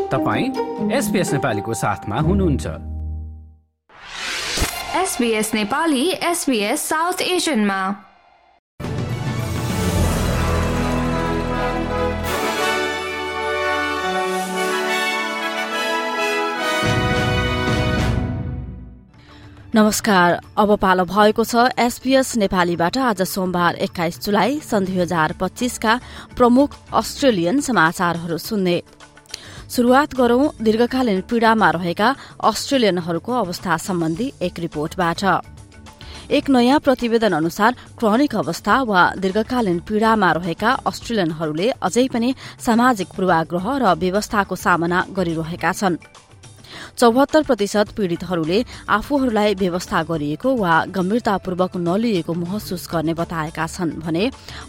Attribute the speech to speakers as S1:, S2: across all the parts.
S1: तपाईं SBS नेपालीको साथमा हुनुहुन्छ।
S2: SBS नेपाली SBS साउथ एशियनमा।
S3: नमस्कार, अब पालो भएको छ SBS नेपालीबाट आज सोमबार 21 जुलाई सन् 2025 का प्रमुख अस्ट्रेलियन समाचारहरू सुन्ने। शुरूआत गरौं दीर्घकालीन पीड़ामा रहेका अस्ट्रेलियनहरूको अवस्था सम्बन्धी एक रिपोर्टबाट। एक नयाँ प्रतिवेदन अनुसार क्रोनिक अवस्था वा दीर्घकालीन पीड़ामा रहेका अस्ट्रेलियनहरूले अझै पनि सामाजिक पूर्वाग्रह र व्यवस्थाको सामना गरिरहेका छन्। 74% पीड़ितहरूले आफूहरूलाई व्यवस्था गरिएको वा गम्भीरतापूर्वक नलिएको महसुस गर्ने बताएका छन् भने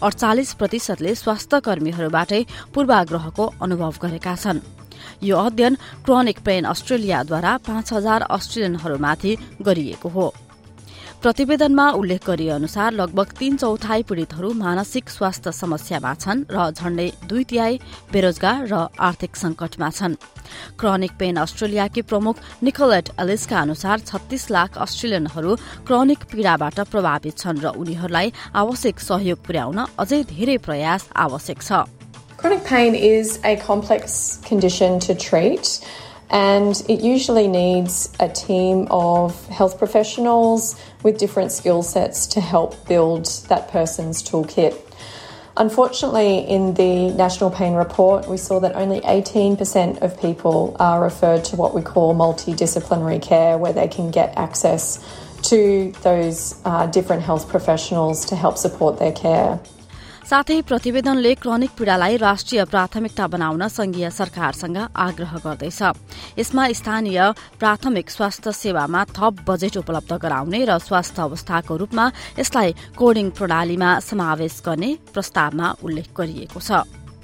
S3: 48%ले स्वास्थ्य कर्मीहरूबाटै पूर्वाग्रहको अनुभव गरेका छन्। यो अध्ययन क्रोनिक पेन अस्ट्रेलियाद्वारा 5000 अस्ट्रेलियनहरूमाथि गरिएको हो। प्रतिवेदनमा उल्लेख गरिए अनुसार लगभग 3/4 पीड़ितहरू मानसिक स्वास्थ्य समस्यामा छन् र झण्डै 2/3 बेरोजगार र आर्थिक संकटमा छन्। क्रोनिक पेन अस्ट्रेलियाकी प्रमुख निकोलेट एलिसका अनुसार 36 लाख अस्ट्रेलियनहरू क्रोनिक पीड़ाबाट प्रभावित छन् र उनीहरूलाई आवश्यक सहयोग पुर्याउन अझै धेरै प्रयास आवश्यक छ।
S4: Chronic pain is a complex condition to treat, and it usually needs a team of health professionals with different skill sets to help build that person's toolkit. Unfortunately, in the National Pain Report, we saw that only 18% of people are referred to what we call multidisciplinary care, where they can get access to those different health professionals to help support their care.
S3: साथै प्रतिवेदनले chronic पीड़ालाई राष्ट्रिय प्राथमिकता बनाउन संघीय सरकारसँग आग्रह गर्दैछ। यसमा स्थानीय प्राथमिक स्वास्थ्य सेवामा थप बजेट उपलब्ध गराउने र स्वास्थ्य अवस्थाको रूपमा यसलाई कोडिङ प्रणालीमा समावेश गर्ने प्रस्तावमा उल्लेख गरिएको छ।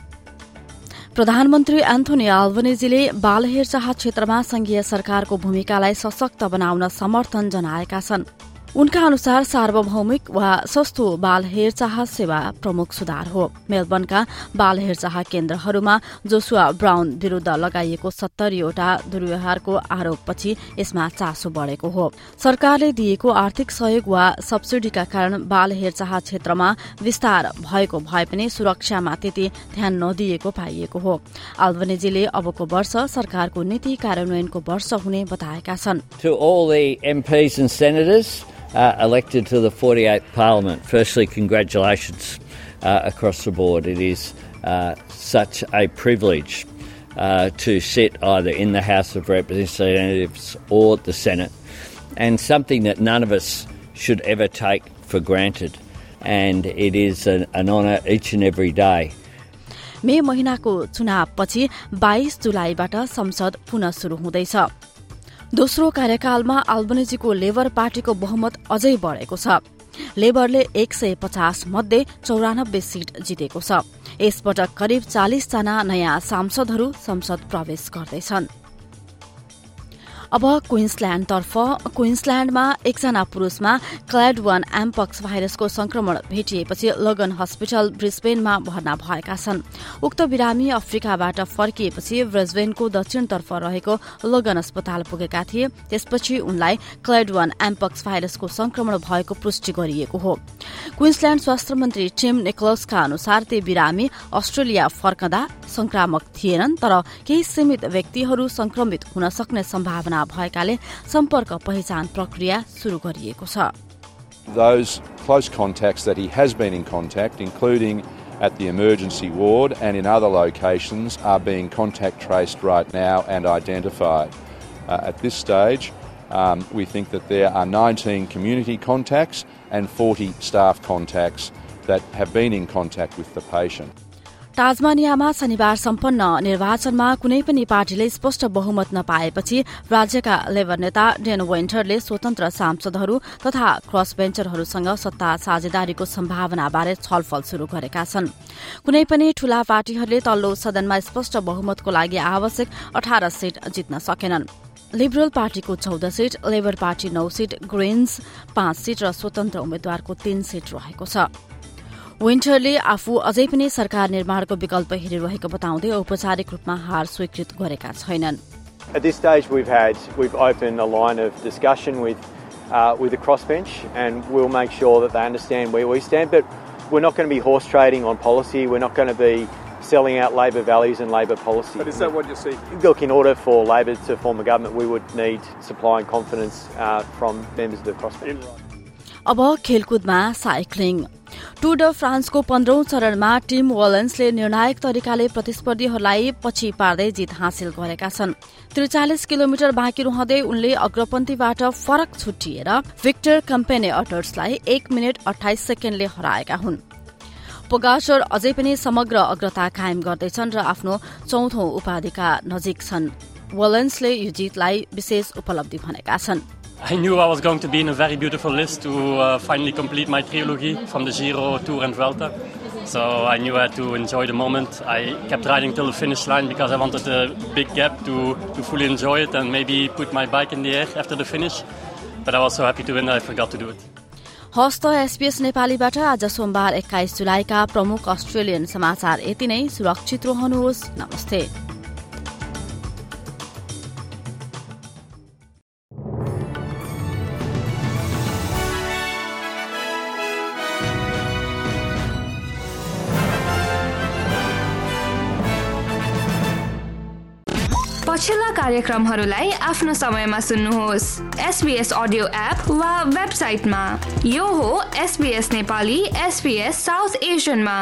S3: प्रधानमन्त्री एन्थोनी अल्बनेजीले बाल हेरचाह क्षेत्रमा संघीय सरकारको भूमिकालाई सशक्त बनाउन समर्थन जनाएका छन्। उनका अनुसार सार्वभौमिक वा सस्तो बाल हेरचाह सेवा प्रमुख सुधार हो। मेलबर्नका बाल हेरचाह केन्द्रहरूमा जोसुआ ब्राउन विरूद्ध लगाइएको 70वटा दुर्व्यवहारको आरोपपछि यसमा चासो बढ़ेको हो। सरकारले दिएको आर्थिक सहयोग वा सब्सिडीका कारण बाल हेरचाह क्षेत्रमा विस्तार भएको भए पनि सुरक्षामा त्यति ध्यान नदिएको पाइएको हो। अल्बनेजीले अबको वर्ष सरकारको नीति कार्यान्वयनको वर्ष हुने बताएका छन्।
S5: To all the MPs and senators elected to the 48th Parliament, firstly, congratulations across the board. It is such a privilege to sit either in the House of Representatives or the Senate, and something that none of us should ever take for granted. And it is an honour each and every day.
S3: मे महिनाको चुनावपछि 22 जुलाईबाट संसद पुनः शुरू हुँदैछ। दोस्रो कार्यकालमा अल्बनेजीको labour पार्टीको बहुमत अझै बढेको छ। लेबरले 150 मध्ये 94 सीट जितेको छ। यसपटक करिब 40 जना नयाँ सांसदहरू संसद प्रवेश गर्दैछन्। अब क्वीन्सल्याण्डमा एकजना पुरुषमा क्लाड 1 एम्पक्स भाइरसको संक्रमण भेटिएपछि लगन हस्पिटल ब्रिस्बेनमा भर्ना भएका छन्। उक्त बिरामी अफ्रिकाबाट फर्किएपछि ब्रिस्बेनको दक्षिणतर्फ रहेको लगन अस्पताल पुगेका थिए। त्यसपछि उनलाई क्लाड 1 एम्पक्स भाइरसको संक्रमण भएको पुष्टि गरिएको हो। क्वीन्सल्याण्ड स्वास्थ्य मन्त्री टिम निकोलसका अनुसार ती बिरामी अस्ट्रेलिया फर्कदा संक्रामक थिएनन्, तर केही सीमित व्यक्तिहरू संक्रमित हुन सक्ने सम्भावना भएकाले सम्पर्क पहिचान प्रक्रिया शुरू गरिएको छ।
S6: Those close contacts that he has been in contact, including at the emergency ward and in other locations, are being contact traced right now and identified. At this stage, we think that there are 19 community contacts and 40 staff contacts that have been in contact with the patient.
S3: टाजमानियामा शनिबार सम्पन्न निर्वाचनमा कुनै पनि पार्टीले स्पष्ट बहुमत नपाएपछि राज्यका labour नेता डेन वेन्टरले स्वतन्त्र सांसदहरू तथा क्रस बेन्चरहरूसँग सत्ता साझेदारीको सम्भावनाबारे छलफल शुरू गरेका छन्। कुनै पनि ठूला पार्टीहरूले तल्लो सदनमा स्पष्ट बहुमतको लागि आवश्यक 18 सीट जित्न सकेनन्। लिबरल पार्टीको 14 seat, labour party 9 seat, Greens 5 seat र स्वतन्त्र उम्मेद्वारको 3 सीट रहेको छ। विन्टरले आफू अझै पनि सरकार निर्माणको विकल्प हेरिरहेको बताउँदै औपचारिक रूपमा हार स्वीकृत गरेका छैनन्।
S7: At this stage, we've opened a line of discussion with the crossbench, and we'll make sure that they understand where we stand. But we're not going to be horse trading on policy. We're not going to be selling out Labor values and Labor policy.
S8: But is that what you see?
S7: Look, in order for Labor to form a government, we would need supply and confidence from members of the crossbench.
S3: अब खेलकुदमा cycling. Tour ड फ्रान्सको 15औं चरणमा team वलेन्सले निर्णायक तरिकाले प्रतिस्पर्धीहरूलाई पछि पार्दै जित हासिल गरेका छन्। 43 किलोमिटर बाँकी रहँदै उनले अग्रपन्थीबाट फरक छुट्टिएर भिक्टर कम्पेने अटर्सलाई 1 मिनेट 28 सेकेन्डले हराएका हुन्। पोगाचर अझै पनि समग्र अग्रता कायम गर्दैछन् र आफ्नो 4औं उपाधिका नजिक छन्। वलेन्सले यो जितलाई विशेष उपलब्धि भनेका छन्।
S9: I knew I was going to be in a very beautiful list to finally complete my trilogy from the Giro, Tour and Vuelta. So I knew I had to enjoy the moment. I kept riding till the finish line because I wanted a big gap to fully enjoy it and maybe put my bike in the air after the finish. But I was so happy to win that I forgot to do it.
S3: हस्त SBS नेपालीबाट आज सोमबार 21 जुलाईका प्रमुख Australian समाचार यति नै। सुरक्षित रहनुहोस्। नमस्ते।
S2: पछिल्ला कार्यक्रमहरूलाई आफ्नो समयमा सुन्नुहोस् SBS अडियो एप वा वेबसाइटमा। यो हो SBS नेपाली SBS साउथ एशियनमा।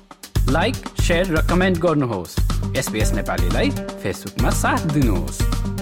S1: लाइक, शेयर र कमेन्ट गर्नुहोस्। SBS नेपालीलाई फेसबुकमा साथ दिनुहोस्।